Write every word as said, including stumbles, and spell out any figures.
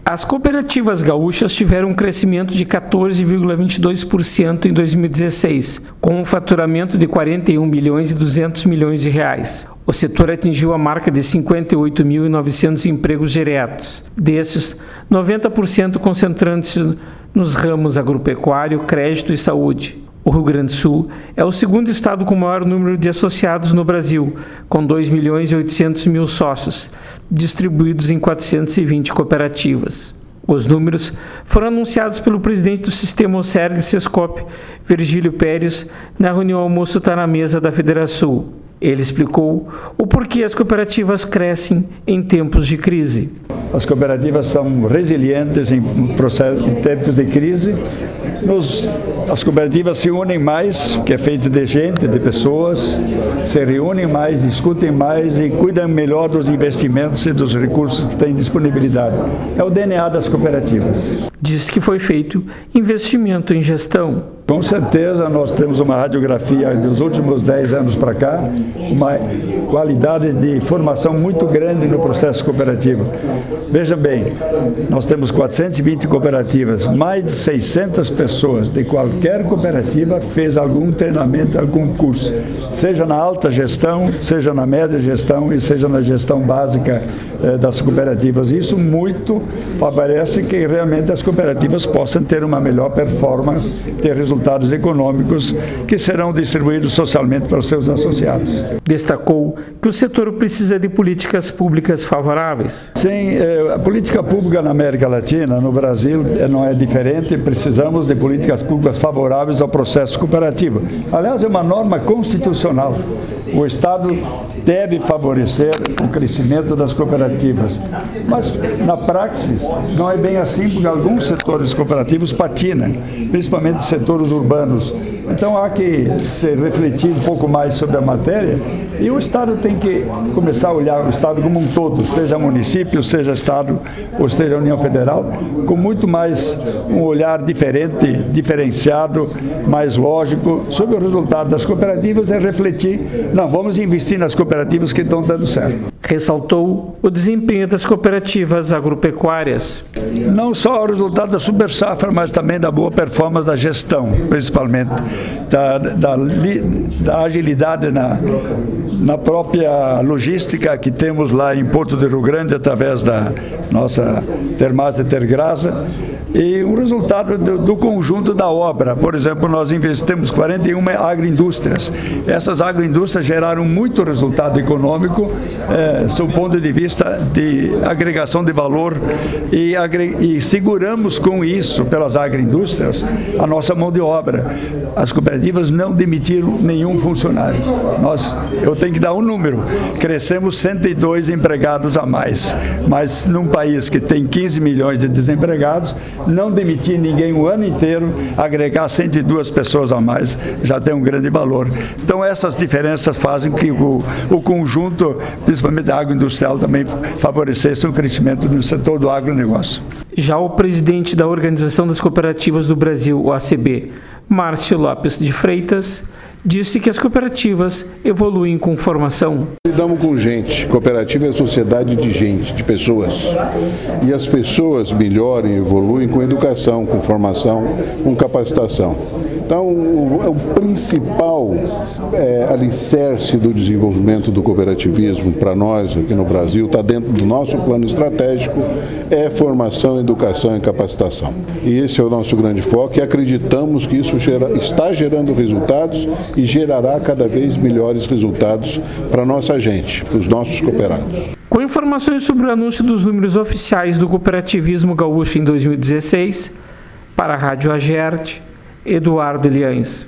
As cooperativas gaúchas tiveram um crescimento de quatorze vírgula vinte e dois por cento em dois mil e dezesseis, com um faturamento de quarenta e um bilhões e duzentos milhões de reais. O setor atingiu a marca de cinquenta e oito mil e novecentos empregos diretos. Desses, noventa por cento concentrando-se nos ramos agropecuário, crédito e saúde. O Rio Grande do Sul é o segundo estado com maior número de associados no Brasil, com dois milhões e oitocentos mil sócios, distribuídos em quatrocentas e vinte cooperativas. Os números foram anunciados pelo presidente do sistema Oserg Sescop, Virgílio Pérez, na reunião Almoço Tá na Mesa da Federação. Ele explicou o porquê as cooperativas crescem em tempos de crise. As cooperativas são resilientes em, processo, em tempos de crise. Nos, as cooperativas se unem mais, que é feito de gente, de pessoas, se reúnem mais, discutem mais e cuidam melhor dos investimentos e dos recursos que têm disponibilidade. É o D N A das cooperativas. Diz que foi feito investimento em gestão. Com certeza nós temos uma radiografia dos últimos dez anos para cá, uma qualidade de formação muito grande no processo cooperativo. Veja bem, nós temos quatrocentas e vinte cooperativas, mais de seiscentas pessoas de qualquer cooperativa fez algum treinamento, algum curso, seja na alta gestão, seja na média gestão e seja na gestão básica eh, das cooperativas. Isso muito favorece que realmente as cooperativas possam ter uma melhor performance, ter resultados resultados econômicos que serão distribuídos socialmente para os seus associados. Destacou que o setor precisa de políticas públicas favoráveis. Sim, a política pública na América Latina, no Brasil, não é diferente. Precisamos de políticas públicas favoráveis ao processo cooperativo. Aliás, é uma norma constitucional. O Estado deve favorecer o crescimento das cooperativas. Mas, na praxis, não é bem assim, porque alguns setores cooperativos patinam, principalmente setores urbanos. Então, há que se refletir um pouco mais sobre a matéria e o Estado tem que começar a olhar o Estado como um todo, seja município, seja Estado ou seja União Federal, com muito mais um olhar diferente, diferenciado, mais lógico sobre o resultado das cooperativas e refletir, não, vamos investir nas cooperativas que estão dando certo. Ressaltou o desempenho das cooperativas agropecuárias. Não só o resultado da super safra, mas também da boa performance da gestão, principalmente, da, da, da agilidade na, na própria logística que temos lá em Porto de Rio Grande, através da nossa Termas de Tergrasa, e o resultado do, do conjunto da obra. Por exemplo, nós investimos quarenta e uma agroindústrias. Essas agroindústrias geraram muito resultado econômico, eh, sob o ponto de vista de agregação de valor e, agre, e seguramos com isso, pelas agroindústrias, a nossa mão de obra. As cooperativas não demitiram nenhum funcionário. Nós, eu tenho que dar um número, crescemos cento e dois empregados a mais, mas num país que tem quinze milhões de desempregados, não demitir ninguém o ano inteiro, agregar cento e duas pessoas a mais, já tem um grande valor. Então, essas diferenças fazem que o, o conjunto, principalmente da agroindustrial, também favorecesse o crescimento do setor do agronegócio. Já o presidente da Organização das Cooperativas do Brasil, o A C B, Márcio Lopes de Freitas, disse que as cooperativas evoluem com formação. Lidamos com gente, cooperativa é sociedade de gente, de pessoas. E as pessoas melhoram e evoluem com educação, com formação, com capacitação. Então, o, o principal é, alicerce do desenvolvimento do cooperativismo para nós aqui no Brasil, está dentro do nosso plano estratégico, é formação, educação e capacitação. E esse é o nosso grande foco e acreditamos que isso gera, está gerando resultados e gerará cada vez melhores resultados para a nossa gente, para os nossos cooperados. Com informações sobre o anúncio dos números oficiais do cooperativismo gaúcho em dois mil e dezesseis, para a Rádio Agerte, Eduardo Eliães.